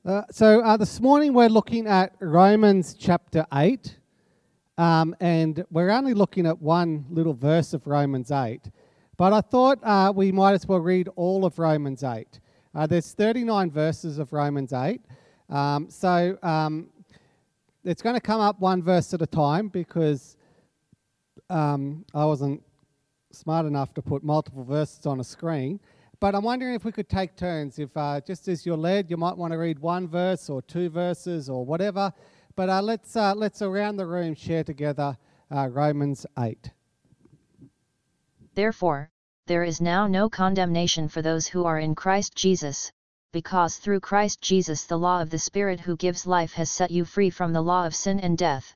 This morning we're looking at Romans chapter 8, and we're only looking at one little verse of Romans 8. But I thought we might as well read all of Romans 8. There's 39 verses of Romans 8. It's going to come up one verse at a time because I wasn't smart enough to put multiple verses on a screen. But I'm wondering if we could take turns. If just as you're led, you might want to read one verse or two verses or whatever. But let's around the room share together Romans 8. Therefore, there is now no condemnation for those who are in Christ Jesus, because through Christ Jesus the law of the Spirit who gives life has set you free from the law of sin and death.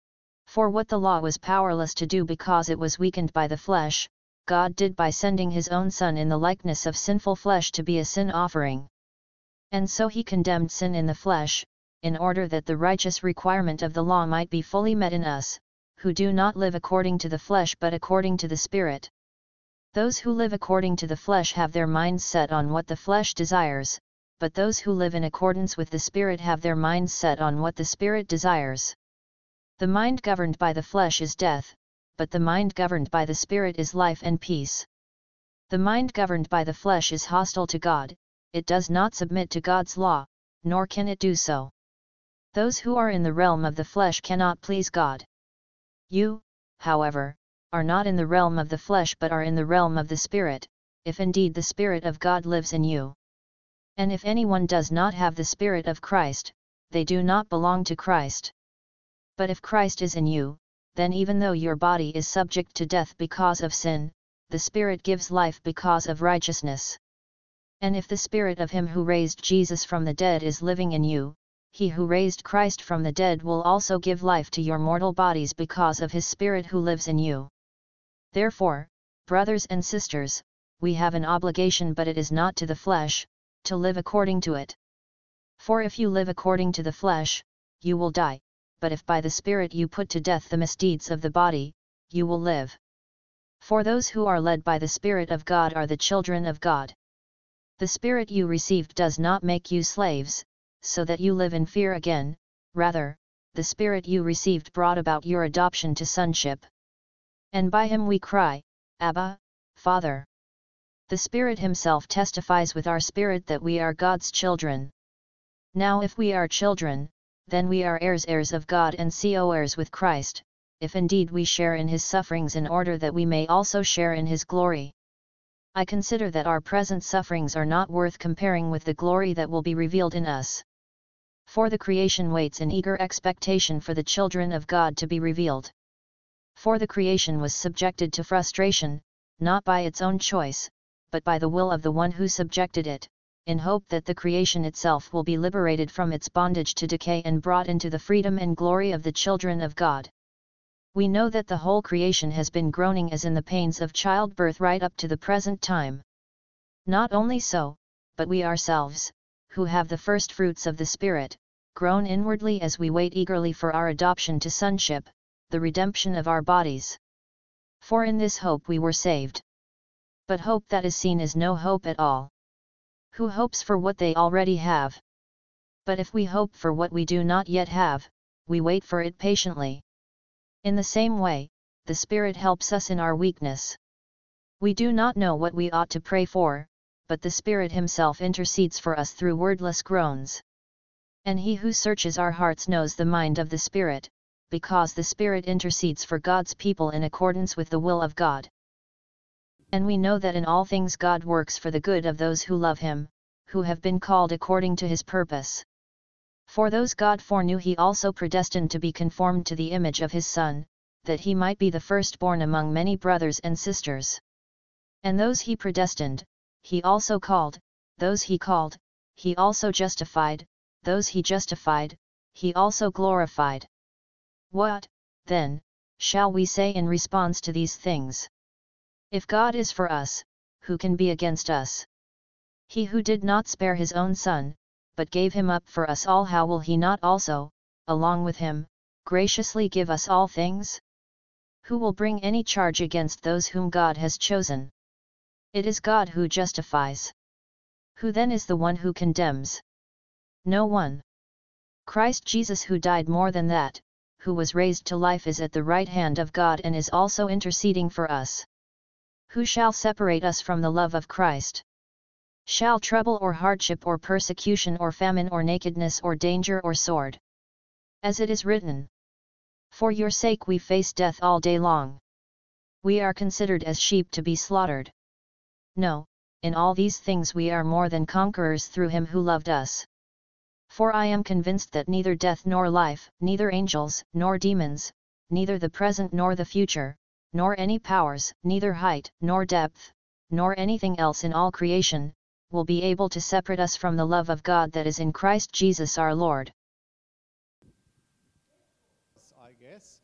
For what the law was powerless to do because it was weakened by the flesh, God did by sending his own Son in the likeness of sinful flesh to be a sin offering. And so he condemned sin in the flesh, in order that the righteous requirement of the law might be fully met in us, who do not live according to the flesh but according to the Spirit. Those who live according to the flesh have their minds set on what the flesh desires, but those who live in accordance with the Spirit have their minds set on what the Spirit desires. The mind governed by the flesh is death, but the mind governed by the Spirit is life and peace. The mind governed by the flesh is hostile to God, it does not submit to God's law, nor can it do so. Those who are in the realm of the flesh cannot please God. You, however, are not in the realm of the flesh but are in the realm of the Spirit, if indeed the Spirit of God lives in you. And if anyone does not have the Spirit of Christ, they do not belong to Christ. But if Christ is in you, then even though your body is subject to death because of sin, the Spirit gives life because of righteousness. And if the Spirit of him who raised Jesus from the dead is living in you, he who raised Christ from the dead will also give life to your mortal bodies because of his Spirit who lives in you. Therefore, brothers and sisters, we have an obligation, but it is not to the flesh, to live according to it. For if you live according to the flesh, you will die. But if by the Spirit you put to death the misdeeds of the body, you will live. For those who are led by the Spirit of God are the children of God. The Spirit you received does not make you slaves, so that you live in fear again, rather, the Spirit you received brought about your adoption to sonship. And by him we cry, Abba, Father. The Spirit himself testifies with our spirit that we are God's children. Now if we are children, then we are heirs of God and co-heirs with Christ, if indeed we share in his sufferings in order that we may also share in his glory. I consider that our present sufferings are not worth comparing with the glory that will be revealed in us. For the creation waits in eager expectation for the children of God to be revealed. For the creation was subjected to frustration, not by its own choice, but by the will of the one who subjected it, in hope that the creation itself will be liberated from its bondage to decay and brought into the freedom and glory of the children of God. We know that the whole creation has been groaning as in the pains of childbirth right up to the present time. Not only so, but we ourselves, who have the first fruits of the Spirit, groan inwardly as we wait eagerly for our adoption to sonship, the redemption of our bodies. For in this hope we were saved. But hope that is seen is no hope at all. Who hopes for what they already have? But if we hope for what we do not yet have, we wait for it patiently. In the same way, the Spirit helps us in our weakness. We do not know what we ought to pray for, but the Spirit himself intercedes for us through wordless groans. And he who searches our hearts knows the mind of the Spirit, because the Spirit intercedes for God's people in accordance with the will of God. And we know that in all things God works for the good of those who love him, who have been called according to his purpose. For those God foreknew he also predestined to be conformed to the image of his Son, that he might be the firstborn among many brothers and sisters. And those he predestined, he also called; those he called, he also justified; those he justified, he also glorified. What, then, shall we say in response to these things? If God is for us, who can be against us? He who did not spare his own Son, but gave him up for us all, how will he not also, along with him, graciously give us all things? Who will bring any charge against those whom God has chosen? It is God who justifies. Who then is the one who condemns? No one. Christ Jesus, who died more than that, who was raised to life, is at the right hand of God and is also interceding for us. Who shall separate us from the love of Christ? Shall trouble or hardship or persecution or famine or nakedness or danger or sword? As it is written, for your sake we face death all day long. We are considered as sheep to be slaughtered. No, in all these things we are more than conquerors through him who loved us. For I am convinced that neither death nor life, neither angels, nor demons, neither the present nor the future, nor any powers, neither height, nor depth, nor anything else in all creation, will be able to separate us from the love of God that is in Christ Jesus our Lord. I guess.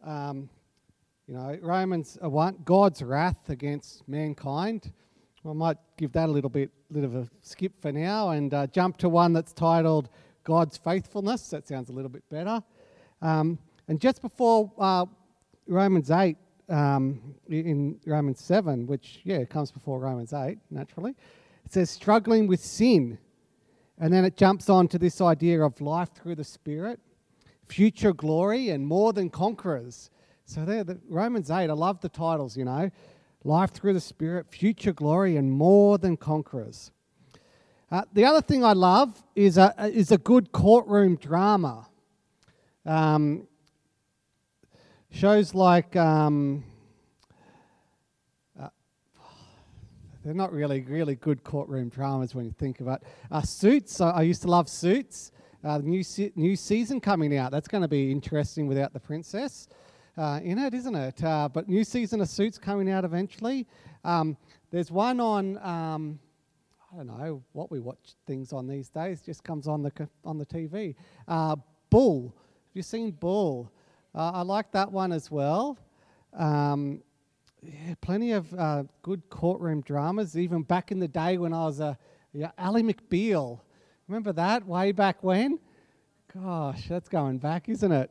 Romans 1, God's wrath against mankind. I might give that a little bit of a skip for now and jump to one that's titled God's faithfulness. That sounds a little bit better. And just before Romans 8, in Romans 7, which, comes before Romans 8, naturally, it says struggling with sin. And then it jumps on to this idea of life through the Spirit, future glory, and more than conquerors. So there, Romans 8, I love the titles, life through the Spirit, future glory, and more than conquerors. The other thing I love is a good courtroom drama. Shows like they're not really good courtroom dramas when you think about Suits. I used to love Suits. New season coming out. That's going to be interesting without the princess in it, isn't it? But new season of Suits coming out eventually. There's one on I don't know what we watch things on these days. Just comes on the TV. Bull. Have you seen Bull? I like that one as well. Plenty of good courtroom dramas. Even back in the day when I was Ally McBeal. Remember that way back when? Gosh, that's going back, isn't it?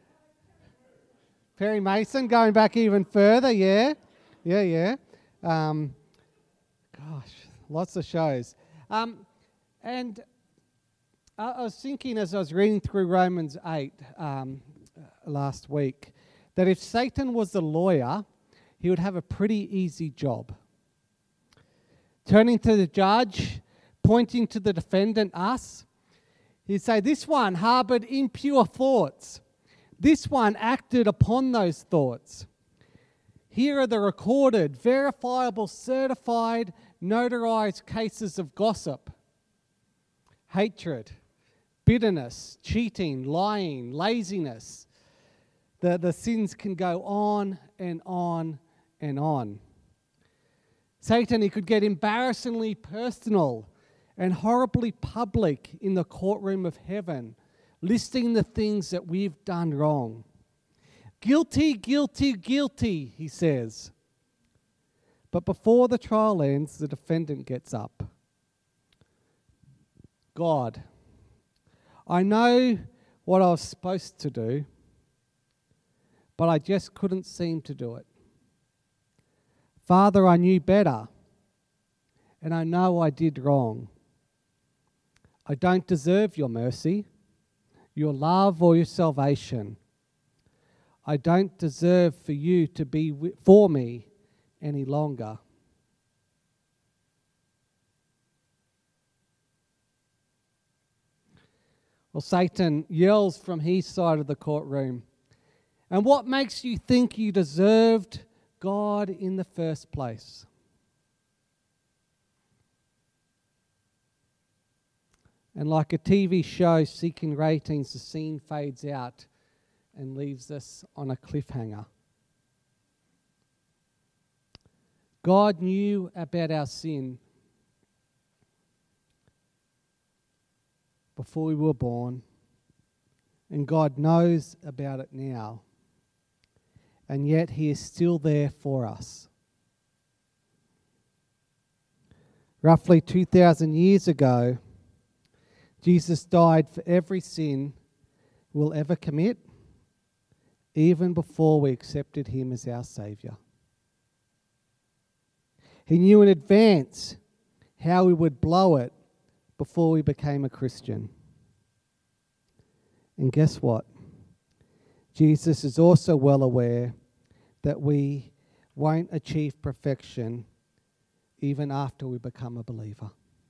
Perry Mason going back even further, yeah. Gosh, lots of shows. And I was thinking as I was reading through Romans 8 last week, that if Satan was the lawyer, he would have a pretty easy job. Turning to the judge, pointing to the defendant, us, he'd say, this one harbored impure thoughts. This one acted upon those thoughts. Here are the recorded, verifiable, certified, notarized cases of gossip, hatred, bitterness, cheating, lying, laziness. The sins can go on and on and on. Satan, he could get embarrassingly personal and horribly public in the courtroom of heaven, listing the things that we've done wrong. Guilty, guilty, guilty, he says. But before the trial ends, the defendant gets up. God, I know what I was supposed to do, but I just couldn't seem to do it. Father, I knew better, and I know I did wrong. I don't deserve your mercy, your love, or your salvation. I don't deserve for you to be for me any longer. Well, Satan yells from his side of the courtroom, and what makes you think you deserved God in the first place? And like a TV show seeking ratings, the scene fades out and leaves us on a cliffhanger. God knew about our sin before we were born, and God knows about it now. And yet He is still there for us. Roughly 2,000 years ago, Jesus died for every sin we'll ever commit, even before we accepted Him as our Saviour. He knew in advance how we would blow it before we became a Christian. And guess what? Jesus is also well aware that we won't achieve perfection even after we become a believer.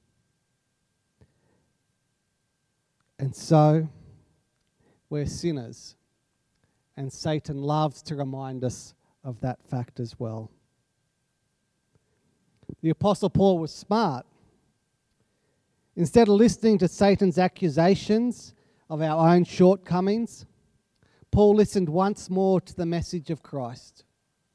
And so, we're sinners, and Satan loves to remind us of that fact as well. The Apostle Paul was smart. Instead of listening to Satan's accusations of our own shortcomings, Paul listened once more to the message of Christ.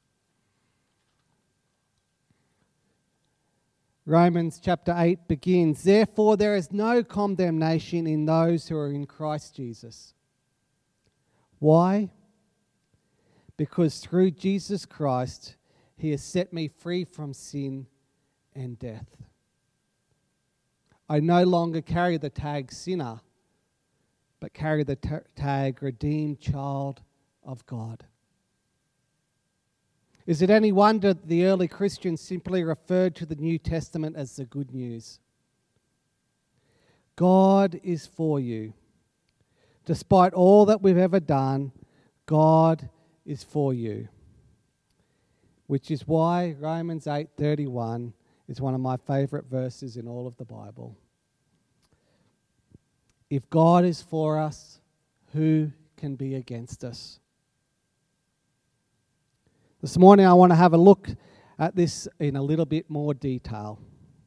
Romans chapter 8 begins, "Therefore there is no condemnation in those who are in Christ Jesus." Why? Because through Jesus Christ, he has set me free from sin and death. I no longer carry the tag sinner, but carry the tag redeemed child of God. Is it any wonder that the early Christians simply referred to the New Testament as the good news? God is for you. Despite all that we've ever done, God is for you. Which is why Romans 8:31 is one of my favourite verses in all of the Bible. If God is for us, who can be against us? This morning I want to have a look at this in a little bit more detail.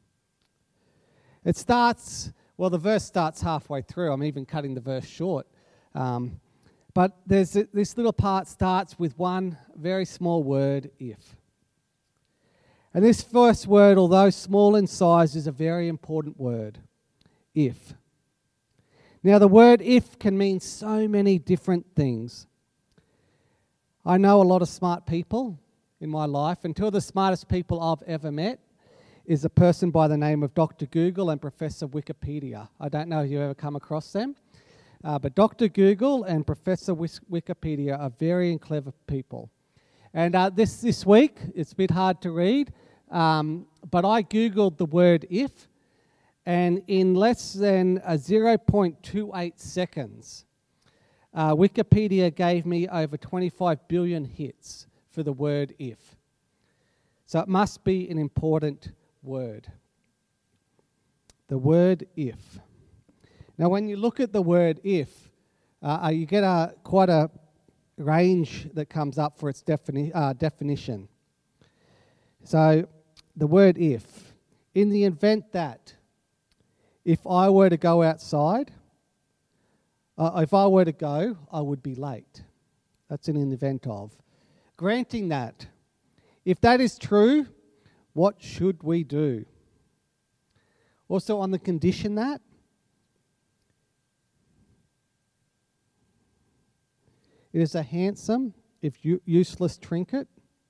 The verse starts halfway through. I'm even cutting the verse short. But this little part starts with one very small word, if. And this first word, although small in size, is a very important word, if. Now, the word if can mean so many different things. I know a lot of smart people in my life, and two of the smartest people I've ever met is a person by the name of Dr. Google and Professor Wikipedia. I don't know if you've ever come across them, but Dr. Google and Professor Wikipedia are very clever people. And this week, it's a bit hard to read, but I Googled the word if, and in less than 0.28 seconds, Wikipedia gave me over 25 billion hits for the word if. So it must be an important word. The word if. Now when you look at the word if, you get quite a range that comes up for its definition. So the word if. In the event that if I were to go outside, if I were to go, I would be late. That's in the event of. Granting that, if that is true, what should we do? Also on the condition that, it is a handsome, if useless trinket.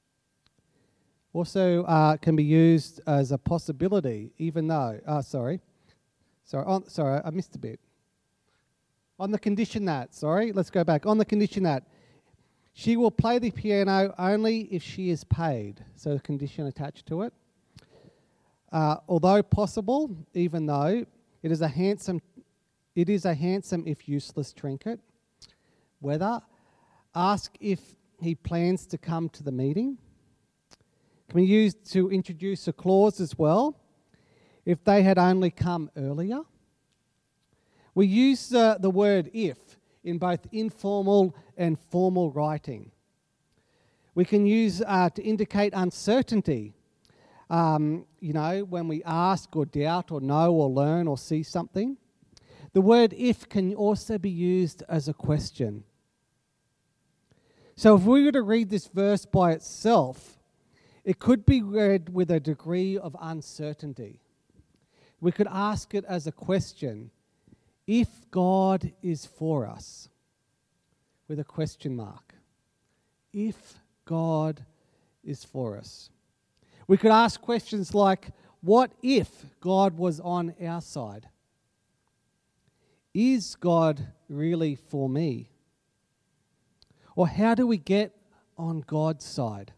Also can be used as a possibility, even though, Sorry, I missed a bit. On the condition that, let's go back. On the condition that she will play the piano only if she is paid. So the condition attached to it. Although possible, even though it is a handsome if useless trinket. Whether, ask if he plans to come to the meeting. Can be used to introduce a clause as well. If they had only come earlier. We use the word if in both informal and formal writing. We can use to indicate uncertainty. When we ask or doubt or know or learn or see something. The word if can also be used as a question. So if we were to read this verse by itself, it could be read with a degree of uncertainty. We could ask it as a question. If God is for us, with a question mark. If God is for us. We could ask questions like, what if God was on our side? Is God really for me? Or how do we get on God's side?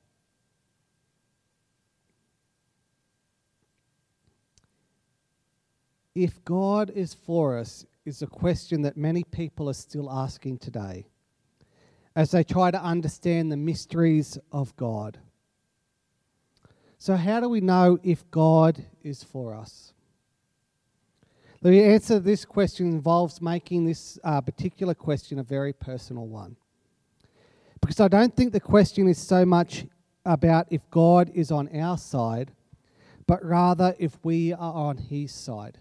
If God is for us, is a question that many people are still asking today as they try to understand the mysteries of God. So how do we know if God is for us? The answer to this question involves making this particular question a very personal one. Because I don't think the question is so much about if God is on our side, but rather if we are on his side.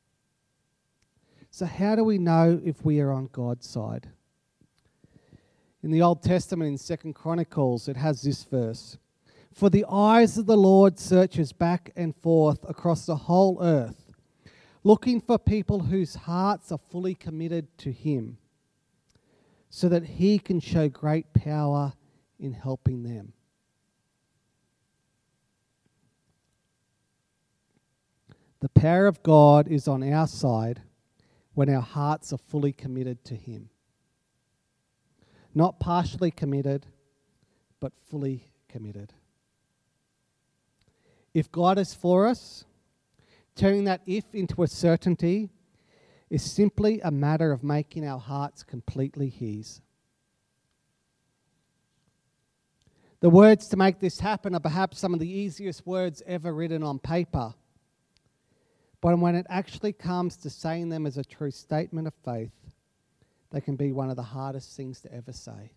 So how do we know if we are on God's side? In the Old Testament, in 2 Chronicles, it has this verse. For the eyes of the Lord searches back and forth across the whole earth, looking for people whose hearts are fully committed to him, so that he can show great power in helping them. The power of God is on our side when our hearts are fully committed to him. Not partially committed, but fully committed. If God is for us, turning that if into a certainty is simply a matter of making our hearts completely his. The words to make this happen are perhaps some of the easiest words ever written on paper. But when it actually comes to saying them as a true statement of faith, they can be one of the hardest things to ever say.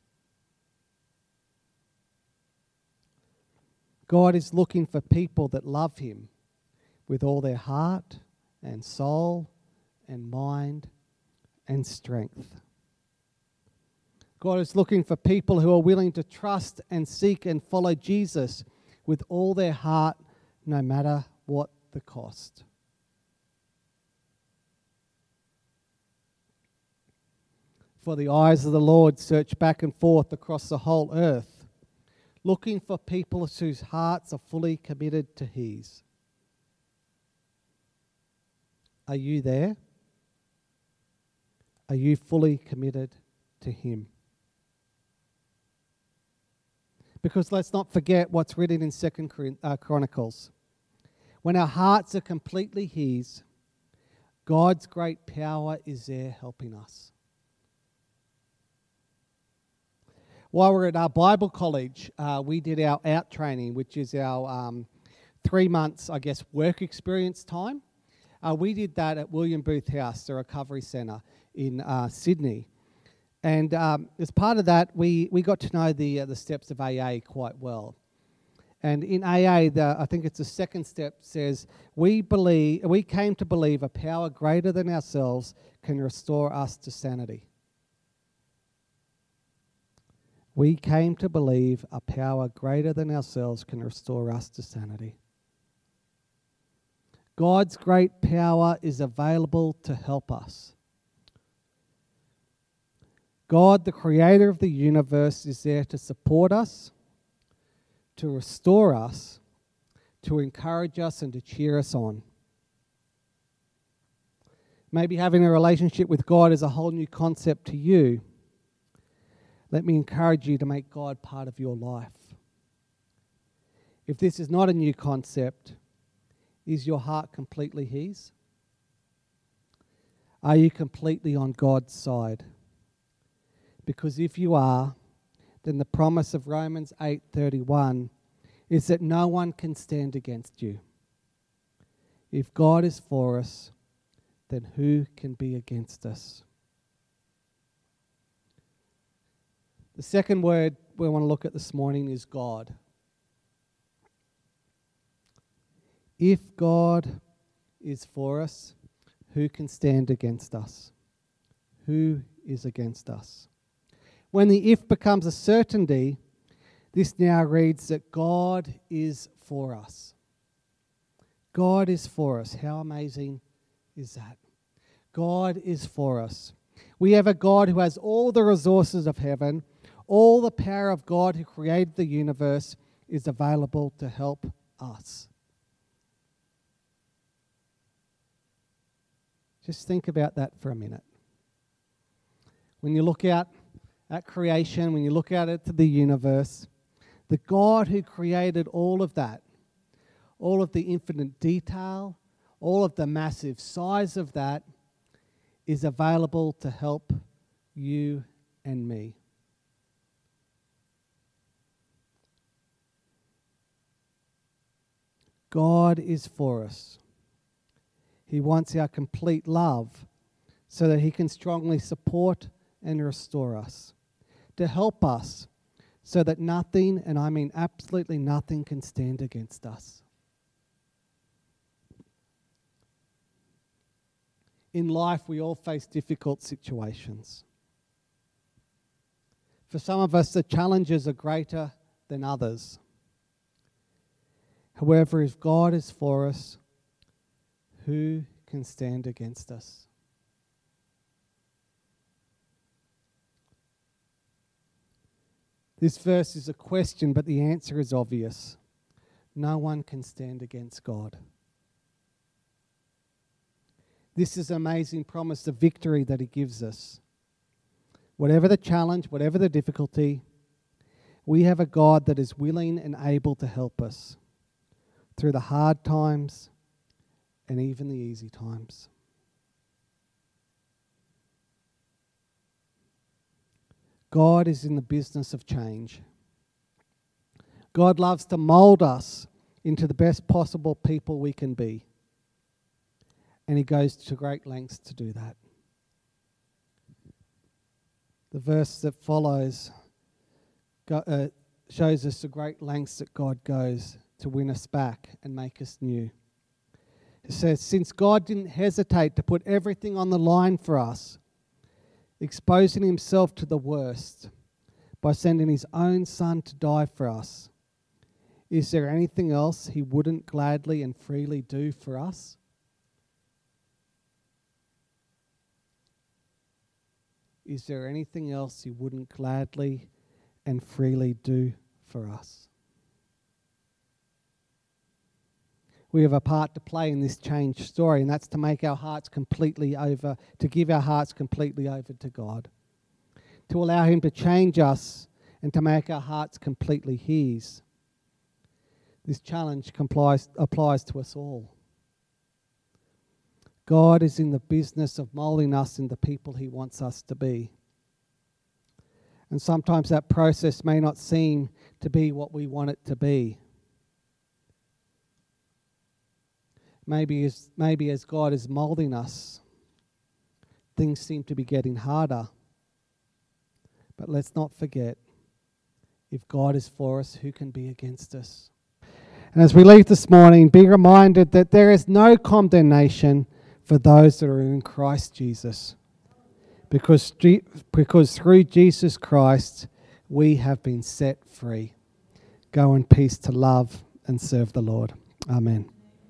God is looking for people that love him with all their heart and soul and mind and strength. God is looking for people who are willing to trust and seek and follow Jesus with all their heart, no matter what the cost. For the eyes of the Lord search back and forth across the whole earth, looking for people whose hearts are fully committed to his. Are you there? Are you fully committed to him? Because let's not forget what's written in 2 Chronicles. When our hearts are completely his, God's great power is there helping us. While we're at our Bible college, we did our out training, which is our 3 months, work experience time. We did that at William Booth House, the recovery centre in Sydney. And as part of that, we got to know the steps of AA quite well. And in AA, I think it's the second step, says, we came to believe a power greater than ourselves can restore us to sanity. We came to believe a power greater than ourselves can restore us to sanity. God's great power is available to help us. God, the creator of the universe, is there to support us, to restore us, to encourage us and to cheer us on. Maybe having a relationship with God is a whole new concept to you. Let me encourage you to make God part of your life. If this is not a new concept, is your heart completely his? Are you completely on God's side? Because if you are, then the promise of Romans 8:31 is that no one can stand against you. If God is for us, then who can be against us? The second word we want to look at this morning is God. If God is for us, who can stand against us? Who is against us? When the if becomes a certainty, this now reads that God is for us. God is for us. How amazing is that? God is for us. We have a God who has all the resources of heaven. All the power of God who created the universe is available to help us. Just think about that for a minute. When you look out at creation, when you look out at the universe, the God who created all of that, all of the infinite detail, all of the massive size of that, is available to help you and me. God is for us. He wants our complete love so that he can strongly support and restore us, to help us so that nothing, and I mean absolutely nothing, can stand against us. In life, we all face difficult situations. For some of us, the challenges are greater than others. However, if God is for us, who can stand against us? This verse is a question, but the answer is obvious. No one can stand against God. This is an amazing promise of victory that he gives us. Whatever the challenge, whatever the difficulty, we have a God that is willing and able to help us through the hard times and even the easy times. God is in the business of change. God loves to mold us into the best possible people we can be. And he goes to great lengths to do that. The verse that follows shows us the great lengths that God goes to win us back and make us new. It says, since God didn't hesitate to put everything on the line for us, exposing himself to the worst by sending his own son to die for us, is there anything else he wouldn't gladly and freely do for us? Is there anything else he wouldn't gladly and freely do for us? We have a part to play in this change story, and that's to make our hearts completely over, to give our hearts completely over to God, to allow him to change us and to make our hearts completely his. This challenge applies to us all. God is in the business of molding us into the people he wants us to be. And sometimes that process may not seem to be what we want it to be. Maybe as God is molding us, things seem to be getting harder. But let's not forget, if God is for us, who can be against us? And as we leave this morning, be reminded that there is no condemnation for those that are in Christ Jesus. Because through Jesus Christ, we have been set free. Go in peace to love and serve the Lord. Amen.